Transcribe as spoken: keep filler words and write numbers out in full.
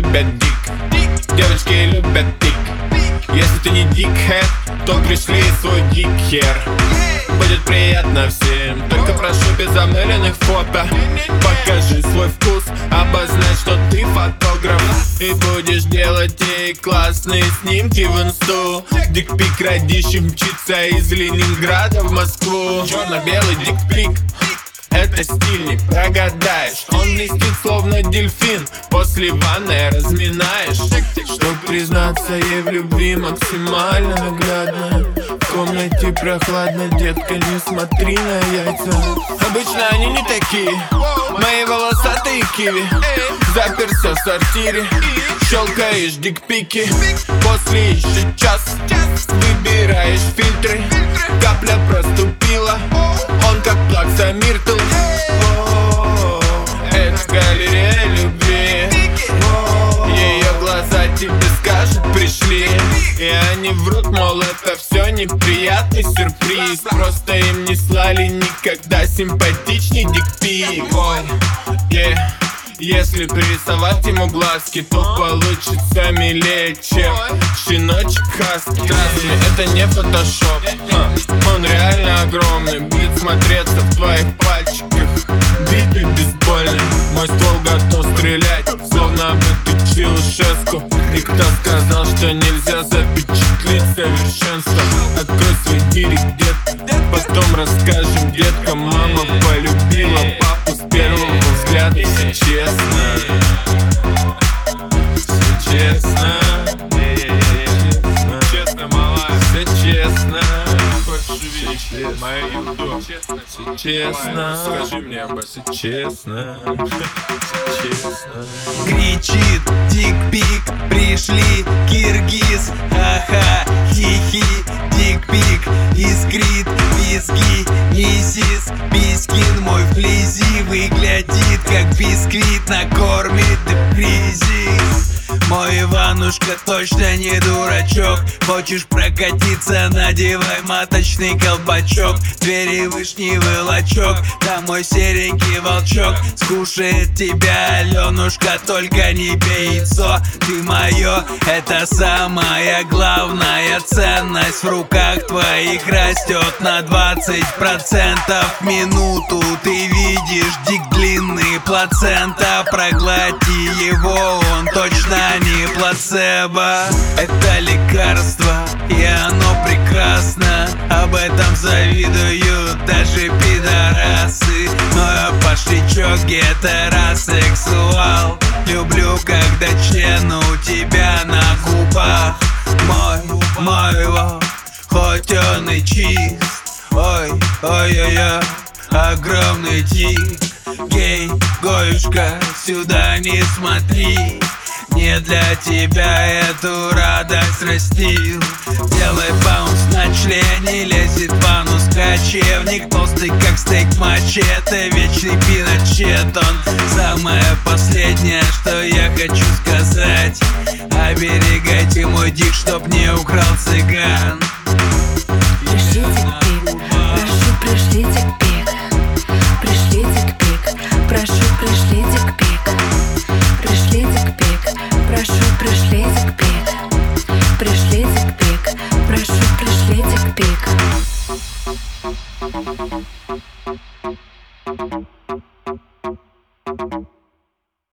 любят дик. Девочки любят дик. Если ты не дикхед, то пришли свой дикхер. Будет приятно всем, только прошу без замыленных фото. Покажи свой вкус, обозначь, что ты фотограф. И будешь делать ей классные снимки в инсту. Дикпик родище мчится из Ленинграда в Москву. Черно-белый дикпик, это стиль, не прогадаешь. Он блестит словно дельфин, после ванны разминаешь. Чтоб признаться ей в любви максимально наглядно. В комнате прохладно, детка, не смотри на яйца. Обычно они не такие, мои волосатые киви. Заперся в сортире, щелкаешь дикпики. После еще час выбираешь фильтры. Капля проступила, он как плакса Миртл. Это галерея любви. Ее глаза тебе скажут пришли. И они врут, мол, это все неприятный сюрприз. Просто им не слали никогда симпатичный дикпик. Ой, yeah. Если пририсовать ему глазки, то получится милее, чем щеночек хаски. Здравствуй, это не фотошоп, а, он реально огромный. Будет смотреться в твоих пальчиках. Битый бейсбольный, мой ствол готов стрелять, словно бы ты Чаушеску. И кто сказал, что нельзя запечатлеть совершенство? Открой свой директ, детка, потом расскажем, детка. Мама полюбила папу с первого взгляда. Все честно, все честно, честно, малая, все честно. Хочешь увидеть мою юду? Все честно, скажи мне об этом. Честно, честно. Кричит дикпик, пришли киргиз. Ха-ха, хихи, дикпик, искрит виски. Миссис Пискин мой вблизи выглядит как бисквит, накормит и кризис. Мой Иванушка точно не дурачок. Хочешь прокатиться, надевай маточный колпачок. Двери вышневый лачок, там мой серенький волчок. Скушает тебя Аленушка, только не бей яйцо. Ты мое, это самая главная ценность. В руках твоих растет на двадцать процентов в минуту. Ты видишь дик длинный, плацента. Проглоти его, он точно не плацебо. Это лекарство, и оно прекрасно. Об этом завидуют даже пидорасы. Но я пошлячок, гетеросексуал. Люблю, когда член у тебя на губах. Мой, мой лоб, хоть он и чист. Ой, ой-ой-ой, огромный тик. Гей, гоюшка, сюда не смотри. Не для тебя эту радость растил. Делай баунс на члене, лезет в анус кочевник. Толстый как стейк мачете, вечный пиночет. Он самое последнее, что я хочу сказать. Оберегайте мой дик, чтоб не украл цыган. Пришли дикпик, прошу, пришли дикпик. Пришли дикпик, прошу, пришли дикпик. Пришли дикпик, прошу, пришли дикпик. Пришли дикпик, прошу, пришли дикпик.